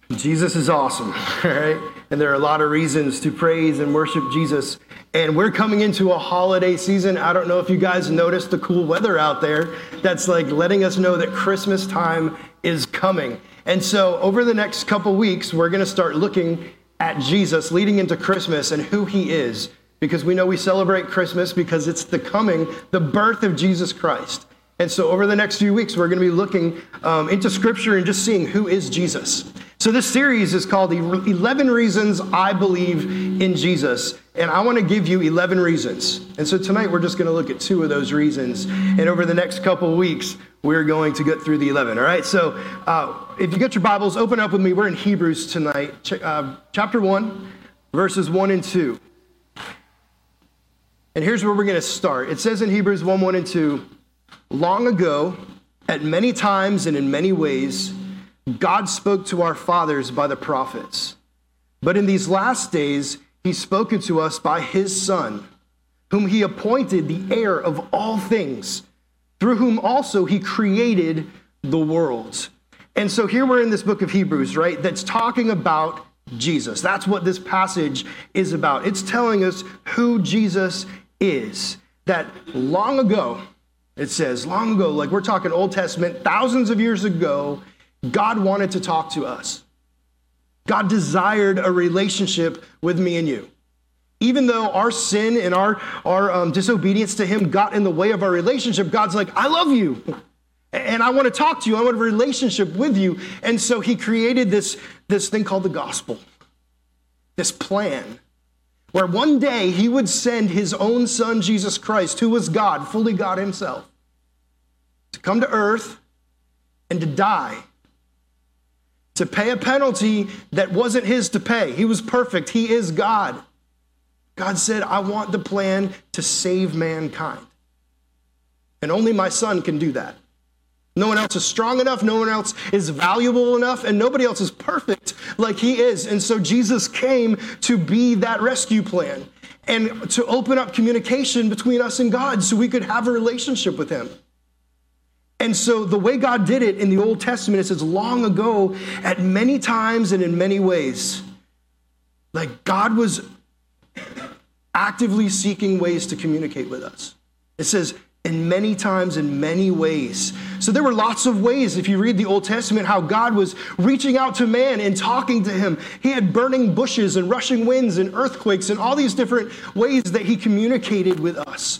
Jesus is awesome, all right? And there are a lot of reasons to praise and worship Jesus. And we're coming into a holiday season. I don't know if you guys noticed the cool weather out there. That's like letting us know that Christmas time is coming. And so over the next couple weeks, we're going to start looking at Jesus leading into Christmas and who he is. Because we know we celebrate Christmas because it's the birth of Jesus Christ. And so over the next few weeks, we're going to be looking into Scripture and just seeing who is Jesus. So this series is called 11 Reasons I Believe in Jesus. And I want to give you 11 reasons. And so tonight, we're just going to look at 2 of those reasons. And over the next couple of weeks, we're going to get through the 11. All right, so if you get your Bibles, open up with me. We're in Hebrews tonight, chapter 1, verses 1 and 2. And here's where we're going to start. It says in Hebrews 1, 1 and 2, long ago, at many times and in many ways, God spoke to our fathers by the prophets. But in these last days, he's spoken to us by his Son, whom he appointed the heir of all things, through whom also he created the worlds. And so here we're in this book of Hebrews, right, that's talking about Jesus. That's what this passage is about. It's telling us who Jesus is. That long ago, it says, long ago, like we're talking Old Testament, thousands of years ago, God wanted to talk to us. God desired a relationship with me and you. Even though our sin and our disobedience to him got in the way of our relationship, God's like, I love you. And I want to talk to you. I want a relationship with you. And so he created this thing called the gospel, this plan, where one day he would send his own Son, Jesus Christ, who was God, fully God himself, to come to earth and to die, to pay a penalty that wasn't his to pay. He was perfect. He is God. God said, I want the plan to save mankind. And only my Son can do that. No one else is strong enough, no one else is valuable enough, and nobody else is perfect like he is. And so Jesus came to be that rescue plan and to open up communication between us and God so we could have a relationship with him. And so the way God did it in the Old Testament, it says long ago, at many times and in many ways, like God was actively seeking ways to communicate with us. It says, in many times, in many ways. So there were lots of ways, if you read the Old Testament, how God was reaching out to man and talking to him. He had burning bushes and rushing winds and earthquakes and all these different ways that he communicated with us.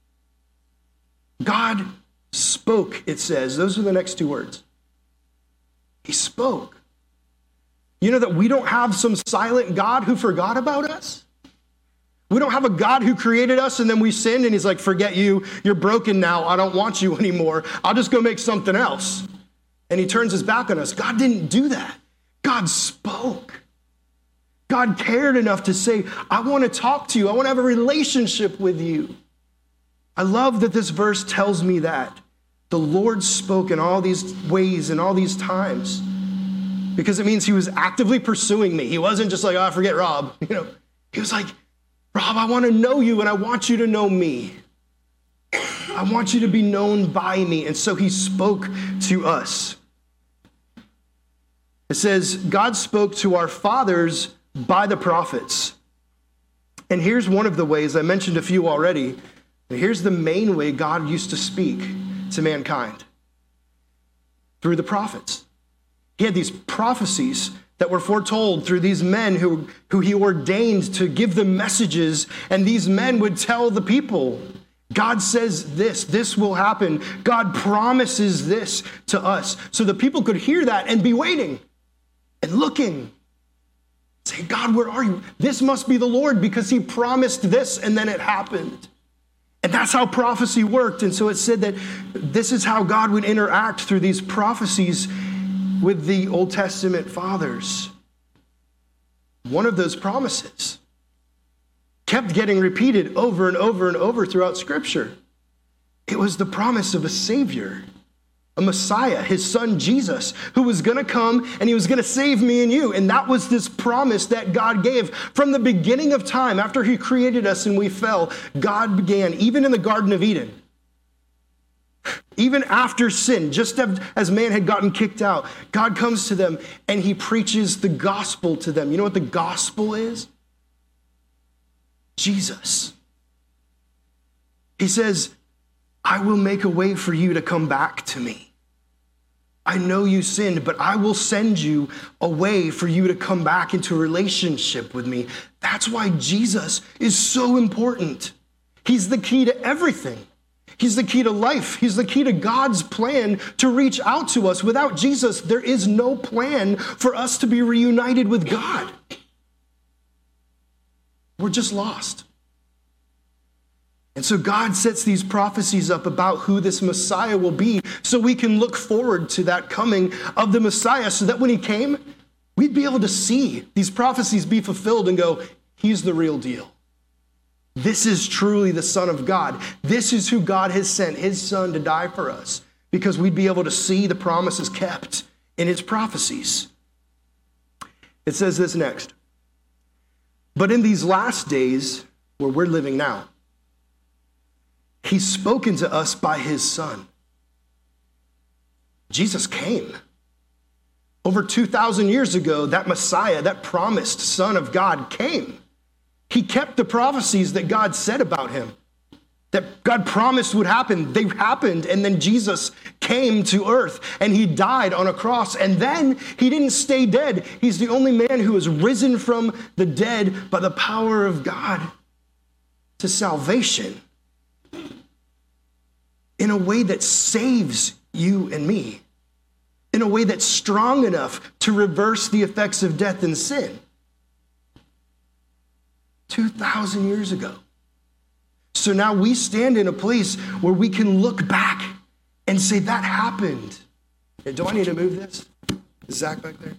God spoke, it says. Those are the next 2 words. He spoke. You know that we don't have some silent God who forgot about us? We don't have a God who created us and then we sinned and he's like, forget you. You're broken now. I don't want you anymore. I'll just go make something else. And he turns his back on us. God didn't do that. God spoke. God cared enough to say, I want to talk to you. I want to have a relationship with you. I love that this verse tells me that. The Lord spoke in all these ways and all these times. Because it means he was actively pursuing me. He wasn't just like, oh, forget Rob. He was like, Rob, I want to know you and I want you to know me. I want you to be known by me. And so he spoke to us. It says, God spoke to our fathers by the prophets. And here's one of the ways, I mentioned a few already. Here's the main way God used to speak to mankind. Through the prophets. He had these prophecies that were foretold through these men who he ordained to give them messages, and these men would tell the people, God says this will happen. God promises this to us. So the people could hear that and be waiting and looking. Say, God, where are you? This must be the Lord because he promised this and then it happened. And that's how prophecy worked. And so it said that this is how God would interact through these prophecies with the Old Testament fathers. One of those promises kept getting repeated over and over and over throughout Scripture. It was the promise of a Savior, a Messiah, his Son Jesus, who was going to come and he was going to save me and you. And that was this promise that God gave from the beginning of time. After he created us and we fell, God began, even in the Garden of Eden, Even after sin, just as man had gotten kicked out, God comes to them and he preaches the gospel to them. You know what the gospel is? Jesus. He says, I will make a way for you to come back to me. I know you sinned, but I will send you a way for you to come back into a relationship with me. That's why Jesus is so important. He's the key to everything. He's the key to life. He's the key to God's plan to reach out to us. Without Jesus, there is no plan for us to be reunited with God. We're just lost. And so God sets these prophecies up about who this Messiah will be so we can look forward to that coming of the Messiah so that when he came, we'd be able to see these prophecies be fulfilled and go, he's the real deal. This is truly the Son of God. This is who God has sent, his Son, to die for us, because we'd be able to see the promises kept in his prophecies. It says this next. But in these last days where we're living now, he's spoken to us by his Son. Jesus came. Over 2,000 years ago, that Messiah, that promised Son of God came. He kept the prophecies that God said about him, that God promised would happen. They happened, and then Jesus came to earth, and he died on a cross, and then he didn't stay dead. He's the only man who has risen from the dead by the power of God to salvation in a way that saves you and me, in a way that's strong enough to reverse the effects of death and sin. 2,000 years ago. So now we stand in a place where we can look back and say, that happened. Do I need to move this? Is Zach back there?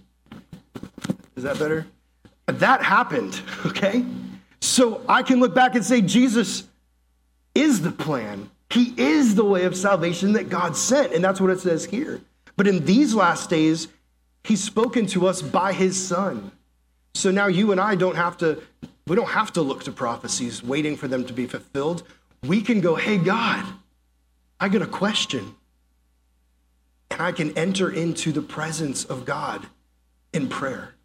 Is that better? That happened, okay? So I can look back and say, Jesus is the plan. He is the way of salvation that God sent. And that's what it says here. But in these last days, he's spoken to us by his Son. So now you and I don't have to look to prophecies waiting for them to be fulfilled. We can go, hey, God, I got a question. And I can enter into the presence of God in prayer.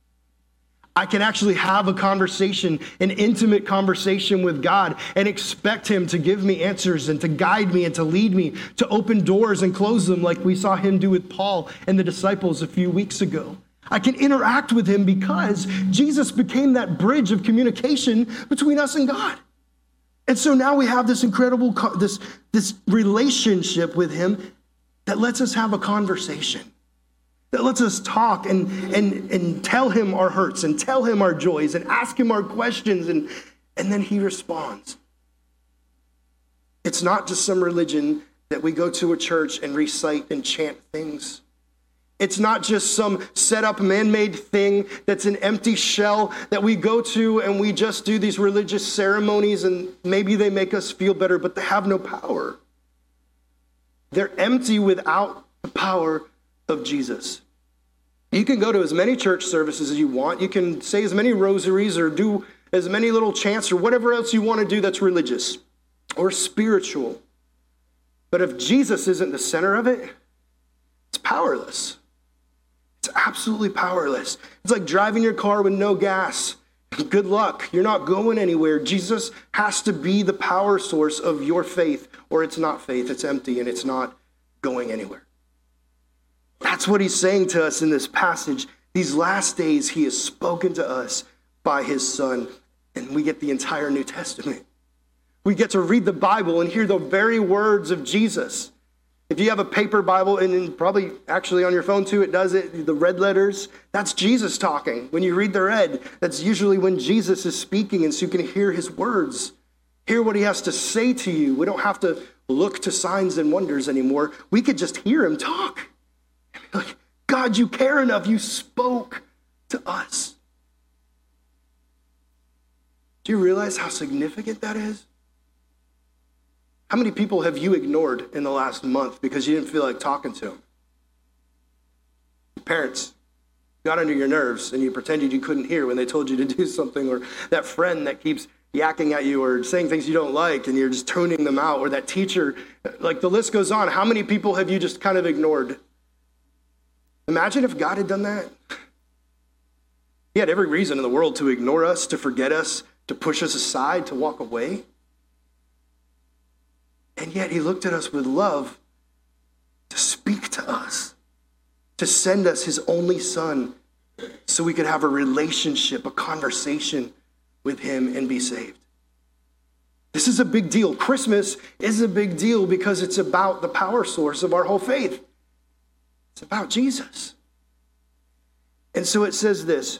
I can actually have a conversation, an intimate conversation with God, and expect him to give me answers and to guide me and to lead me, to open doors and close them like we saw him do with Paul and the disciples a few weeks ago. I can interact with him because Jesus became that bridge of communication between us and God. And so now we have this incredible, this relationship with him that lets us have a conversation, that lets us talk and tell him our hurts and tell him our joys and ask him our questions, and then he responds. It's not just some religion that we go to a church and recite and chant things. It's not just some set up man-made thing that's an empty shell that we go to and we just do these religious ceremonies and maybe they make us feel better, but they have no power. They're empty without the power of Jesus. You can go to as many church services as you want. You can say as many rosaries or do as many little chants or whatever else you want to do that's religious or spiritual. But if Jesus isn't the center of it, it's powerless. It's absolutely powerless. It's like driving your car with no gas. Good luck. You're not going anywhere. Jesus has to be the power source of your faith, or it's not faith. It's empty and it's not going anywhere. That's what he's saying to us in this passage. These last days, he has spoken to us by his Son, and we get the entire New Testament. We get to read the Bible and hear the very words of Jesus. If you have a paper Bible, and probably actually on your phone too, it does it, the red letters, that's Jesus talking. When you read the red, that's usually when Jesus is speaking, and so you can hear his words, hear what he has to say to you. We don't have to look to signs and wonders anymore. We could just hear him talk. Like, God, you care enough. You spoke to us. Do you realize how significant that is? How many people have you ignored in the last month because you didn't feel like talking to them? Parents got under your nerves and you pretended you couldn't hear when they told you to do something, or that friend that keeps, yakking at you or saying things you don't like and you're just tuning them out, or that teacher, like the list goes on. How many people have you just kind of ignored? Imagine if God had done that. He had every reason in the world to ignore us, to forget us, to push us aside, to walk away. And yet he looked at us with love to speak to us, to send us his only son so we could have a relationship, a conversation with him and be saved. This is a big deal. Christmas is a big deal because it's about the power source of our whole faith. It's about Jesus. And so it says this: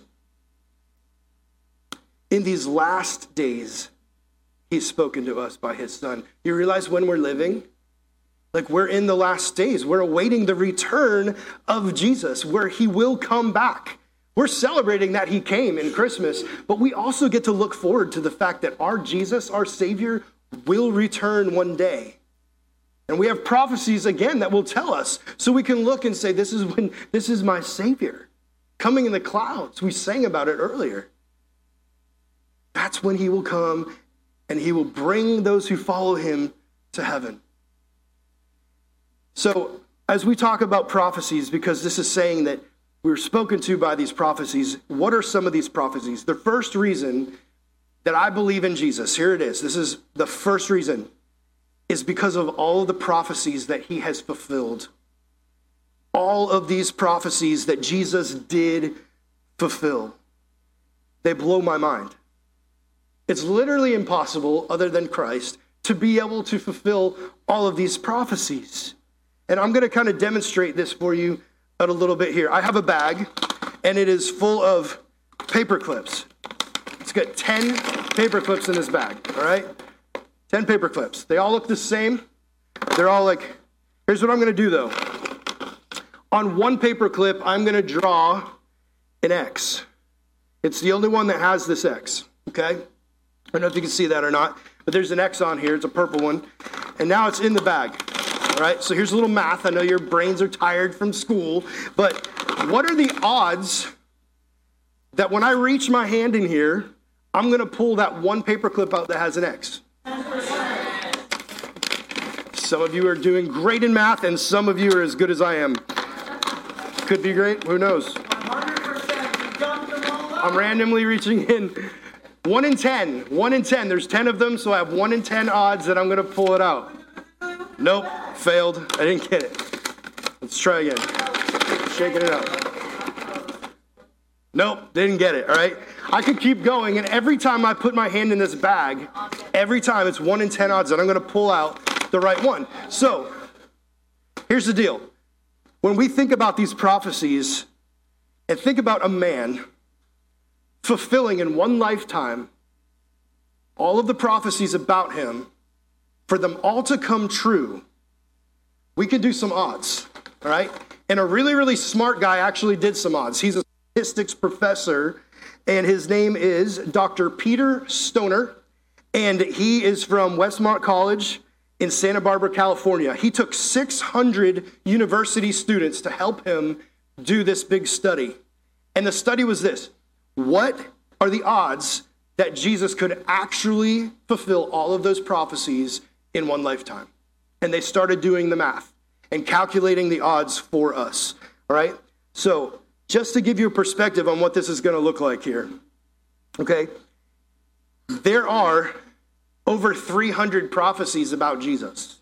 in these last days, he's spoken to us by his son. You realize when we're living? Like, we're in the last days. We're awaiting the return of Jesus, where he will come back. We're celebrating that he came in Christmas, but we also get to look forward to the fact that our Jesus, our Savior, will return one day. And we have prophecies again that will tell us, so we can look and say, this is my Savior coming in the clouds. We sang about it earlier. That's when he will come and he will bring those who follow him to heaven. So as we talk about prophecies, because this is saying that we're spoken to by these prophecies, what are some of these prophecies? The first reason that I believe in Jesus, here it is. This is the first reason, is because of all of the prophecies that he has fulfilled. All of these prophecies that Jesus did fulfill. They blow my mind. It's literally impossible, other than Christ, to be able to fulfill all of these prophecies. And I'm going to kind of demonstrate this for you a little bit here. I have a bag, and it is full of paper clips. It's got 10 paper clips in this bag, all right? 10 paper clips. They all look the same. They're all like, here's what I'm going to do, though. On one paper clip, I'm going to draw an X. It's the only one that has this X, okay? I don't know if you can see that or not, but there's an X on here. It's a purple one. And now it's in the bag. All right, so here's a little math. I know your brains are tired from school, but what are the odds that when I reach my hand in here, I'm going to pull that one paper clip out that has an X? 10%. Some of you are doing great in math, and some of you are as good as I am. Could be great. Who knows? 100%. I'm randomly reaching in. 1 in 10. 1 in 10. There's 10 of them, so I have 1 in 10 odds that I'm going to pull it out. Nope, failed. I didn't get it. Let's try again. Shaking it up. Nope, didn't get it, all right? I could keep going, and every time I put my hand in this bag, every time it's 1 in 10 odds that I'm going to pull out the right one. So, here's the deal. When we think about these prophecies, and think about a man fulfilling in one lifetime all of the prophecies about him, for them all to come true, we can do some odds, all right? And a really, really smart guy actually did some odds. He's a statistics professor, and his name is Dr. Peter Stoner, and he is from Westmont College in Santa Barbara, California. He took 600 university students to help him do this big study. And the study was this: what are the odds that Jesus could actually fulfill all of those prophecies in one lifetime? And they started doing the math and calculating the odds for us, all right? So just to give you a perspective on what this is going to look like here, okay? There are over 300 prophecies about Jesus.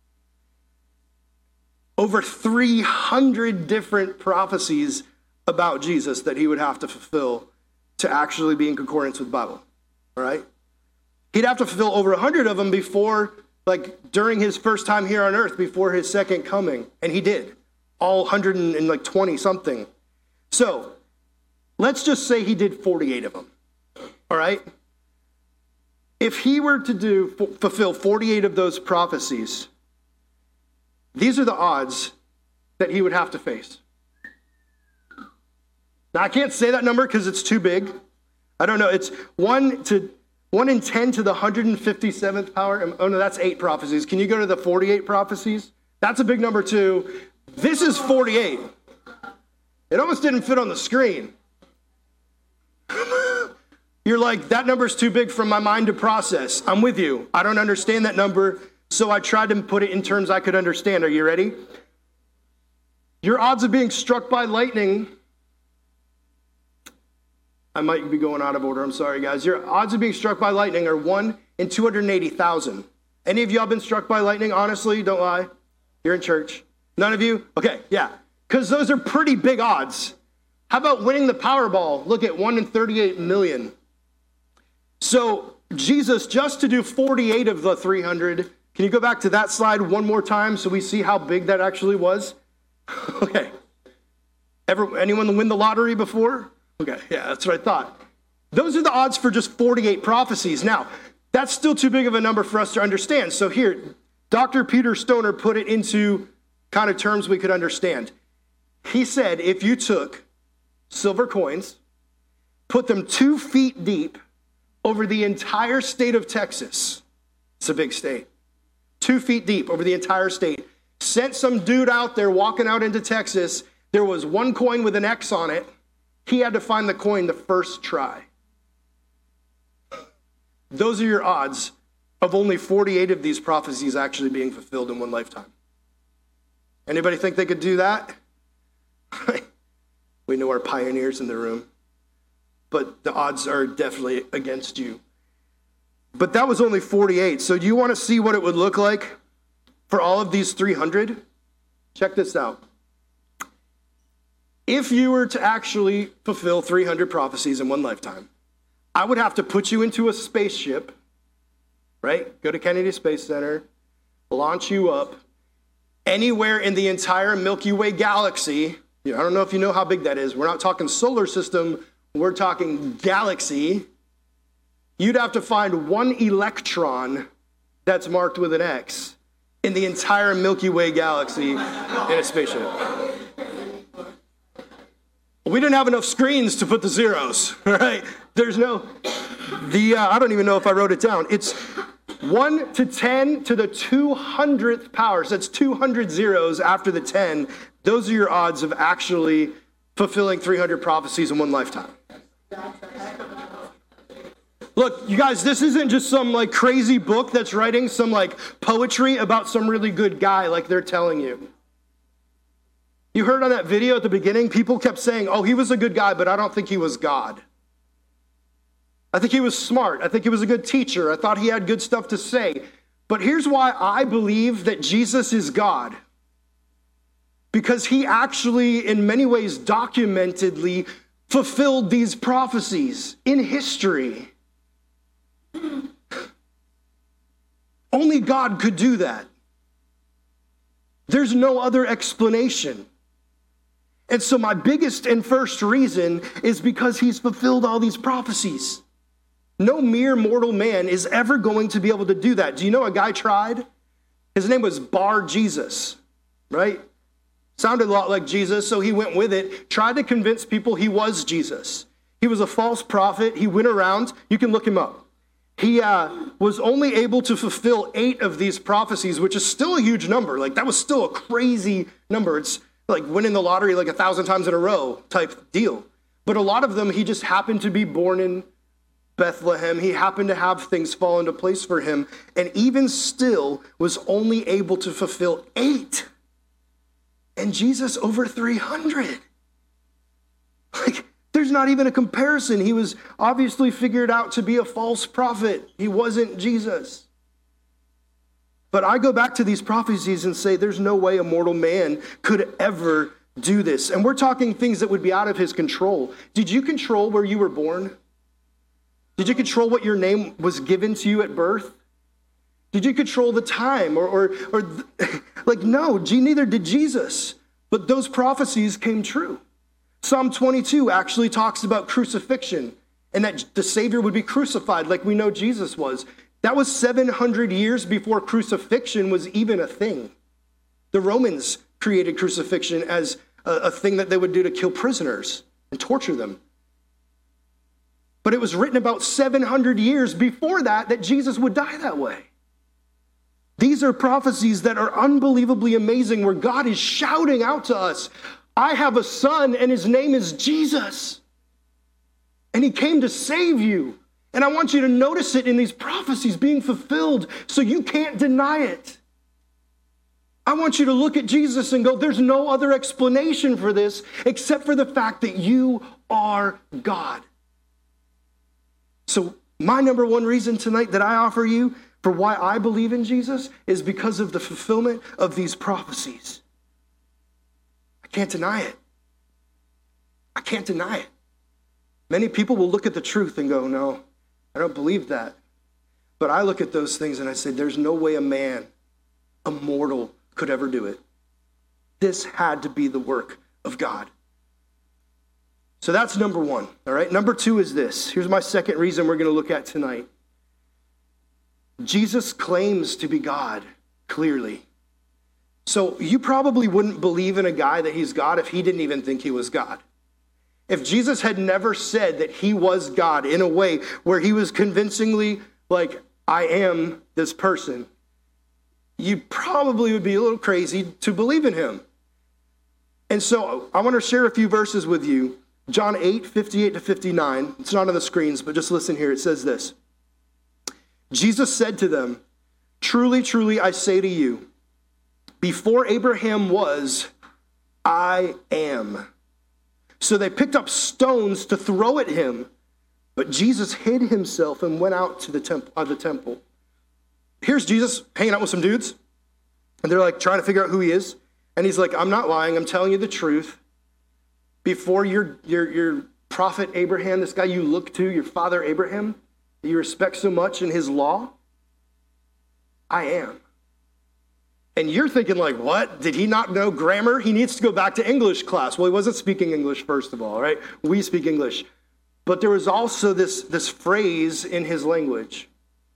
Over 300 different prophecies about Jesus that he would have to fulfill to actually be in concordance with the Bible, all right? He'd have to fulfill over 100 of them before, like during his first time here on earth, before his second coming. And he did, all 120 something. So let's just say he did 48 of them, all right? If he were to fulfill 48 of those prophecies, these are the odds that he would have to face. Now, I can't say that number because it's too big. I don't know. It's 1 in 10 to the 157th power. Oh, no, that's 8 prophecies. Can you go to the 48 prophecies? That's a big number, too. This is 48. It almost didn't fit on the screen. You're like, that number's too big for my mind to process. I'm with you. I don't understand that number, so I tried to put it in terms I could understand. Are you ready? Your odds of being struck by lightning, I might be going out of order. I'm sorry, guys. Your odds of being struck by lightning are 1 in 280,000. Any of y'all been struck by lightning? Honestly, don't lie. You're in church. None of you? Okay, yeah. Because those are pretty big odds. How about winning the Powerball? Look at 1 in 38 million. So Jesus, just to do 48 of the 300, can you go back to that slide one more time so we see how big that actually was? Okay. Anyone win the lottery before? Okay, yeah, that's what I thought. Those are the odds for just 48 prophecies. Now, that's still too big of a number for us to understand. So here, Dr. Peter Stoner put it into kind of terms we could understand. He said if you took silver coins, put them 2 feet deep over the entire state of Texas, it's a big state, 2 feet deep over the entire state, sent some dude out there walking out into Texas, there was one coin with an X on it, he had to find the coin the first try. Those are your odds of only 48 of these prophecies actually being fulfilled in one lifetime. Anybody think they could do that? We know our pioneers in the room, but the odds are definitely against you. But that was only 48. So do you want to see what it would look like for all of these 300? Check this out. If you were to actually fulfill 300 prophecies in one lifetime, I would have to put you into a spaceship, right? Go to Kennedy Space Center, launch you up anywhere in the entire Milky Way galaxy. I don't know if you know how big that is. We're not talking solar system. We're talking galaxy. You'd have to find one electron that's marked with an X in the entire Milky Way galaxy in a spaceship. We didn't have enough screens to put the zeros, right? There's no, I don't even know if I wrote it down. It's 1 to 10 to the 200th power. So that's 200 zeros after the 10. Those are your odds of actually fulfilling 300 prophecies in one lifetime. Look, you guys, this isn't just some like crazy book that's writing some like poetry about some really good guy like they're telling you. You heard on that video at the beginning, people kept saying, oh, he was a good guy, but I don't think he was God. I think he was smart. I think he was a good teacher. I thought he had good stuff to say. But here's why I believe that Jesus is God. Because he actually, in many ways, documentedly fulfilled these prophecies in history. Only God could do that. There's no other explanation. And so my biggest and first reason is because he's fulfilled all these prophecies. No mere mortal man is ever going to be able to do that. Do you know a guy tried? His name was Bar Jesus, right? Sounded a lot like Jesus, so he went with it, tried to convince people he was Jesus. He was a false prophet. He went around. You can look him up. He was only able to fulfill 8 of these prophecies, which is still a huge number. Like, that was still a crazy number. It's like winning the lottery like 1,000 times in a row type deal. But a lot of them, he just happened to be born in Bethlehem. He happened to have things fall into place for him. And even still was only able to fulfill 8. And Jesus over 300. Like, there's not even a comparison. He was obviously figured out to be a false prophet. He wasn't Jesus. But I go back to these prophecies and say there's no way a mortal man could ever do this. And we're talking things that would be out of his control. Did you control where you were born? Did you control what your name was given to you at birth? Did you control the time? No, neither did Jesus. But those prophecies came true. Psalm 22 actually talks about crucifixion and that the Savior would be crucified like we know Jesus was. That was 700 years before crucifixion was even a thing. The Romans created crucifixion as a thing that they would do to kill prisoners and torture them. But it was written about 700 years before that Jesus would die that way. These are prophecies that are unbelievably amazing, where God is shouting out to us, I have a son and his name is Jesus. And he came to save you. And I want you to notice it in these prophecies being fulfilled so you can't deny it. I want you to look at Jesus and go, there's no other explanation for this except for the fact that you are God. So my number one reason tonight that I offer you for why I believe in Jesus is because of the fulfillment of these prophecies. I can't deny it. I can't deny it. Many people will look at the truth and go, no, I don't believe that. But I look at those things and I say, there's no way a man, a mortal, could ever do it. This had to be the work of God. So that's number one, all right? Number two is this. Here's my second reason we're going to look at tonight. Jesus claims to be God, clearly. So you probably wouldn't believe in a guy that he's God if he didn't even think he was God. If Jesus had never said that he was God in a way where he was convincingly like, I am this person, you probably would be a little crazy to believe in him. And so I want to share a few verses with you. John 8, 58 to 59. It's not on the screens, but just listen here. It says this. Jesus said to them, truly, truly, I say to you, before Abraham was, I am. So they picked up stones to throw at him, but Jesus hid himself and went out to the temple. Here's Jesus hanging out with some dudes, and they're like trying to figure out who he is. And he's like, I'm not lying. I'm telling you the truth. Before your prophet Abraham, this guy you look to, your father Abraham, that you respect so much in his law, I am. And you're thinking like, what? Did he not know grammar? He needs to go back to English class. Well, he wasn't speaking English, first of all, right? We speak English. But there was also this phrase in his language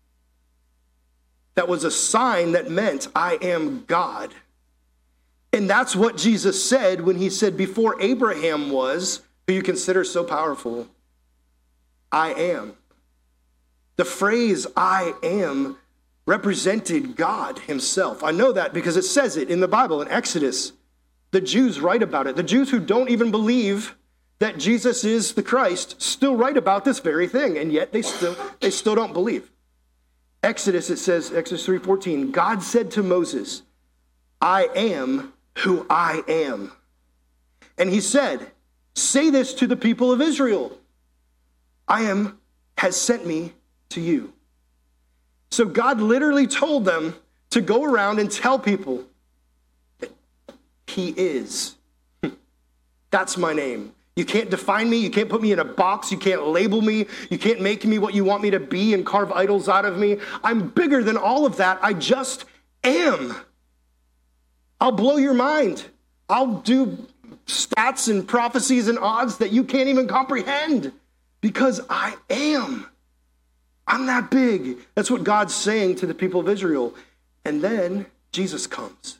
that was a sign that meant, I am God. And that's what Jesus said when he said, before Abraham was, who you consider so powerful, I am. The phrase, I am, represented God himself. I know that because it says it in the Bible, in Exodus. The Jews write about it. The Jews who don't even believe that Jesus is the Christ still write about this very thing, and yet they still don't believe. Exodus, it says, Exodus 3:14, God said to Moses, I am who I am. And he said, say this to the people of Israel. I am has sent me to you. So God literally told them to go around and tell people that he is. That's my name. You can't define me. You can't put me in a box. You can't label me. You can't make me what you want me to be and carve idols out of me. I'm bigger than all of that. I just am. I'll blow your mind. I'll do stats and prophecies and odds that you can't even comprehend because I am. I'm that big. That's what God's saying to the people of Israel. And then Jesus comes.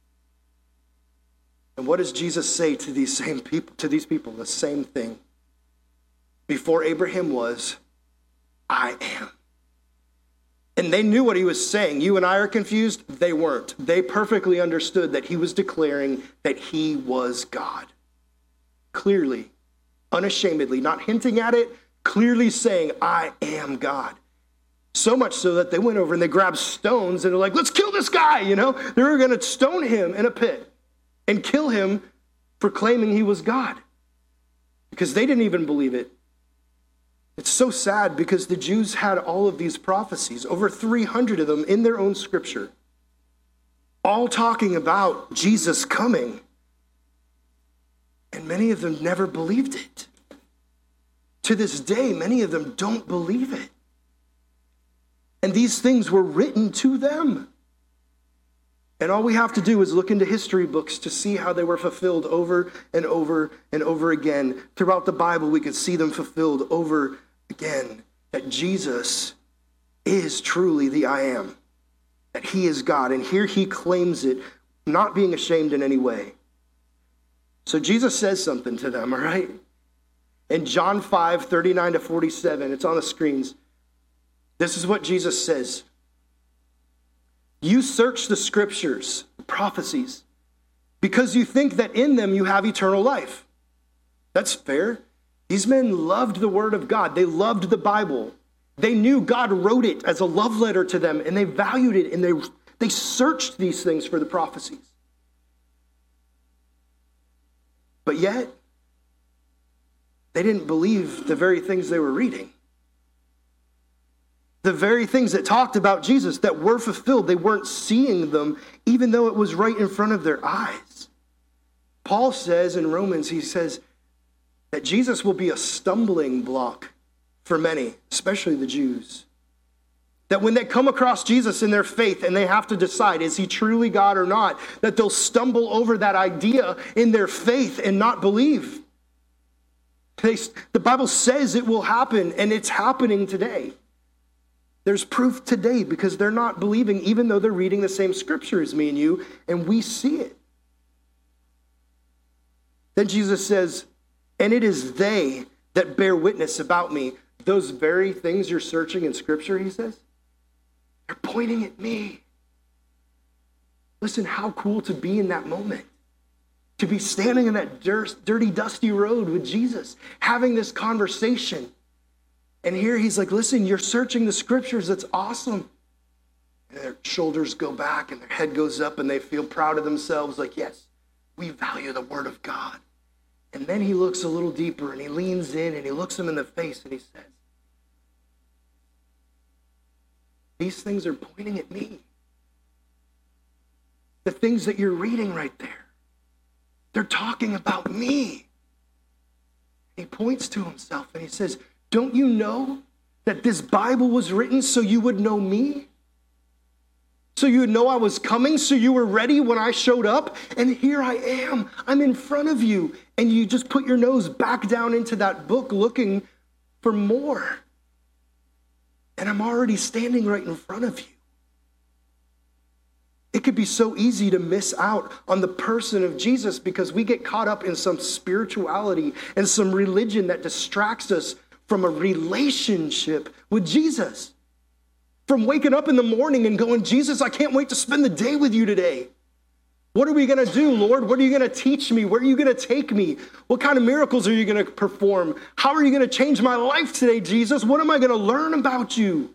And what does Jesus say to these people? The same thing. Before Abraham was, I am. And they knew what he was saying. You and I are confused. They weren't. They perfectly understood that he was declaring that he was God. Clearly, unashamedly, not hinting at it, clearly saying, I am God. So much so that they went over and they grabbed stones and they're like, let's kill this guy, They were going to stone him in a pit and kill him for claiming he was God. Because they didn't even believe it. It's so sad because the Jews had all of these prophecies, over 300 of them in their own scripture, all talking about Jesus coming. And many of them never believed it. To this day, many of them don't believe it. And these things were written to them. And all we have to do is look into history books to see how they were fulfilled over and over and over again. Throughout the Bible, we could see them fulfilled over again. That Jesus is truly the I am. That he is God. And here he claims it, not being ashamed in any way. So Jesus says something to them, all right? In John 5, 39 to 47, it's on the screens. This is what Jesus says. You search the scriptures, prophecies, because you think that in them you have eternal life. That's fair. These men loved the word of God. They loved the Bible. They knew God wrote it as a love letter to them, and they valued it, and they searched these things for the prophecies. But yet, they didn't believe the very things they were reading. The very things that talked about Jesus that were fulfilled, they weren't seeing them, even though it was right in front of their eyes. Paul says in Romans, he says that Jesus will be a stumbling block for many, especially the Jews. That when they come across Jesus in their faith and they have to decide, is he truly God or not, that they'll stumble over that idea in their faith and not believe. The Bible says it will happen, and it's happening today. There's proof today because they're not believing, even though they're reading the same scripture as me and you, and we see it. Then Jesus says, and it is they that bear witness about me. Those very things you're searching in scripture, he says, they're pointing at me. Listen, how cool to be in that moment. To be standing in that dirty, dusty road with Jesus, having this conversation. And here he's like, listen, you're searching the scriptures. That's awesome. And their shoulders go back and their head goes up and they feel proud of themselves. Like, yes, we value the word of God. And then he looks a little deeper and he leans in and he looks them in the face and he says, these things are pointing at me. The things that you're reading right there, they're talking about me. He points to himself and he says, don't you know that this Bible was written so you would know me? So you would know I was coming, so you were ready when I showed up? And here I am. I'm in front of you. And you just put your nose back down into that book looking for more. And I'm already standing right in front of you. It could be so easy to miss out on the person of Jesus because we get caught up in some spirituality and some religion that distracts us from a relationship with Jesus. From waking up in the morning and going, Jesus, I can't wait to spend the day with you today. What are we going to do, Lord? What are you going to teach me? Where are you going to take me? What kind of miracles are you going to perform? How are you going to change my life today, Jesus? What am I going to learn about you?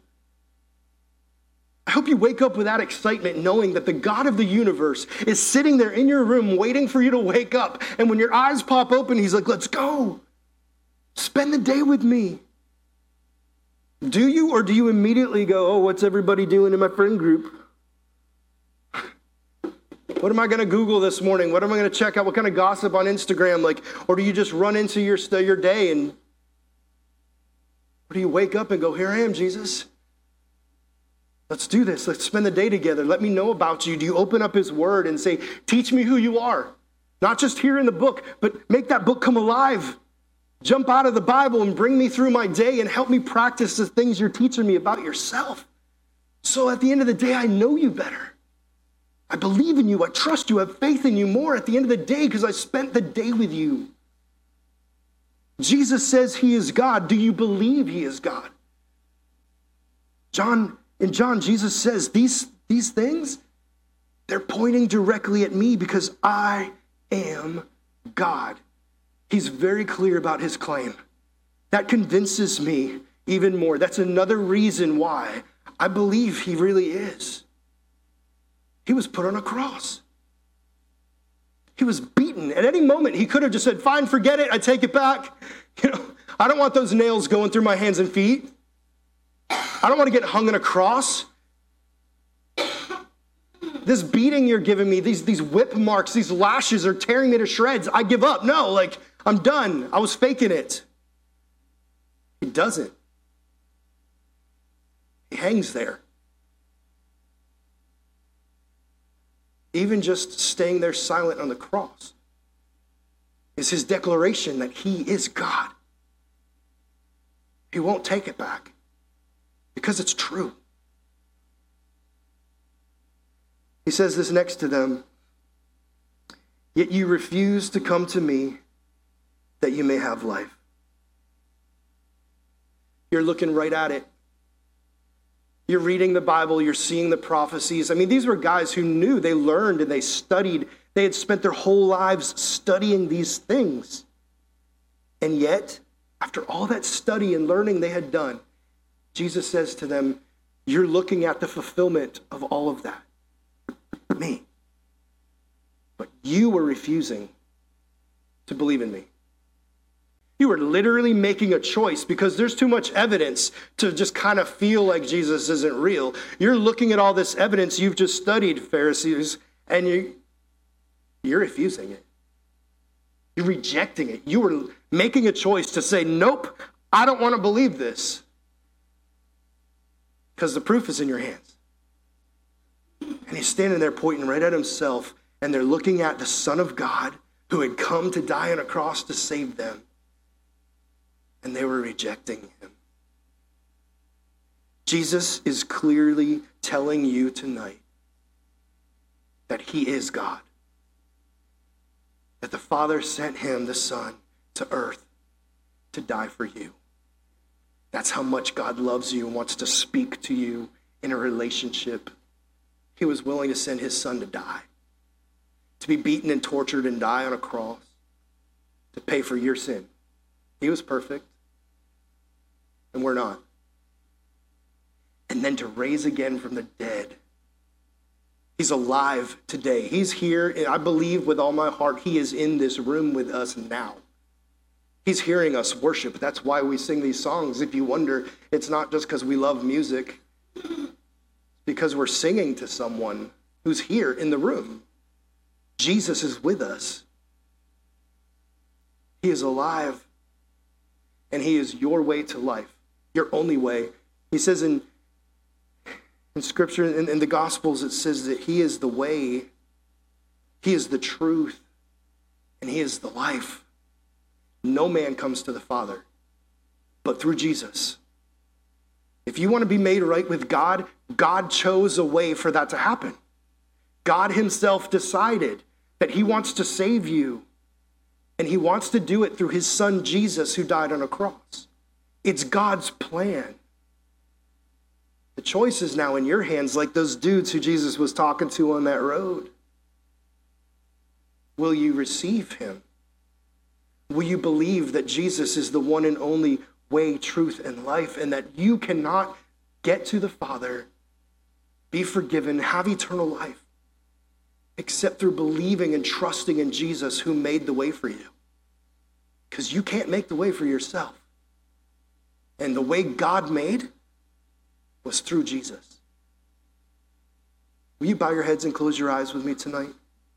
I hope you wake up with that excitement, knowing that the God of the universe is sitting there in your room waiting for you to wake up. And when your eyes pop open, he's like, let's go. Spend the day with me. Do you, or do you immediately go, oh, what's everybody doing in my friend group? What am I going to Google this morning? What am I going to check out? What kind of gossip on Instagram? Or do you just run into your day and or do you wake up and go, here I am, Jesus. Let's do this. Let's spend the day together. Let me know about you. Do you open up his word and say, teach me who you are? Not just here in the book, but make that book come alive. Jump out of the Bible and bring me through my day and help me practice the things you're teaching me about yourself. So at the end of the day, I know you better. I believe in you. I trust you. I have faith in you more at the end of the day because I spent the day with you. Jesus says he is God. Do you believe he is God? In John, Jesus says these things, they're pointing directly at me because I am God. He's very clear about his claim. That convinces me even more. That's another reason why I believe he really is. He was put on a cross. He was beaten. At any moment, he could have just said, fine, forget it. I take it back. I don't want those nails going through my hands and feet. I don't want to get hung on a cross. This beating you're giving me, these whip marks, these lashes are tearing me to shreds. I give up. No, I'm done. I was faking it. He doesn't. He hangs there. Even just staying there silent on the cross is his declaration that he is God. He won't take it back because it's true. He says this next to them, yet you refuse to come to me that you may have life. You're looking right at it. You're reading the Bible, you're seeing the prophecies. I mean, these were guys who knew, they learned and they studied. They had spent their whole lives studying these things. And yet, After all that study and learning they had done, Jesus says to them, you're looking at the fulfillment of all of that. Me. But you were refusing to believe in me. You were literally making a choice because there's too much evidence to just kind of feel like Jesus isn't real. You're looking at all this evidence you've just studied, Pharisees, and you're refusing it. You're rejecting it. You were making a choice to say, nope, I don't want to believe this. Because the proof is in your hands. And he's standing there pointing right at himself, and they're looking at the Son of God who had come to die on a cross to save them. And they were rejecting him. Jesus is clearly telling you tonight that he is God. That the Father sent him, the Son, to earth to die for you. That's how much God loves you and wants to speak to you in a relationship. He was willing to send his Son to die, to be beaten and tortured and die on a cross, to pay for your sin. He was perfect, and we're not. And then to raise again from the dead. He's alive today. He's here, and I believe with all my heart he is in this room with us now. He's hearing us worship. That's why we sing these songs. If you wonder, it's not just because we love music. It's because we're singing to someone who's here in the room. Jesus is with us. He is alive, and he is your way to life, your only way. He says in Scripture, in the Gospels, it says that he is the way, he is the truth, and he is the life. No man comes to the Father but through Jesus. If you want to be made right with God, God chose a way for that to happen. God himself decided that he wants to save you, and he wants to do it through his Son Jesus, who died on a cross. It's God's plan. The choice is now in your hands, like those dudes who Jesus was talking to on that road. Will you receive him? Will you believe that Jesus is the one and only way, truth, and life, and that you cannot get to the Father, be forgiven, have eternal life, except through believing and trusting in Jesus, who made the way for you? Because you can't make the way for yourself. And the way God made was through Jesus. Will you bow your heads and close your eyes with me tonight?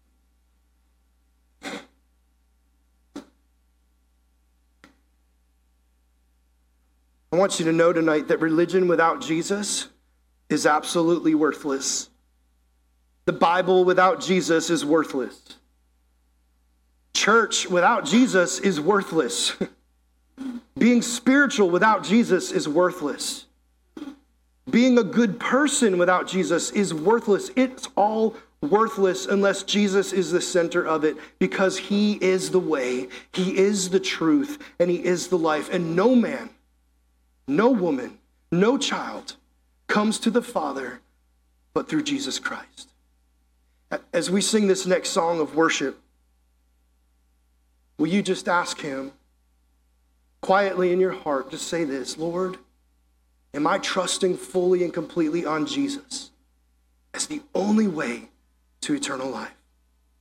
I want you to know tonight that religion without Jesus is absolutely worthless. The Bible without Jesus is worthless. Church without Jesus is worthless. Being spiritual without Jesus is worthless. Being a good person without Jesus is worthless. It's all worthless unless Jesus is the center of it, because he is the way, he is the truth, and he is the life. And no man, no woman, no child comes to the Father but through Jesus Christ. As we sing this next song of worship, will you just ask him quietly in your heart, just say this: Lord, am I trusting fully and completely on Jesus as the only way to eternal life?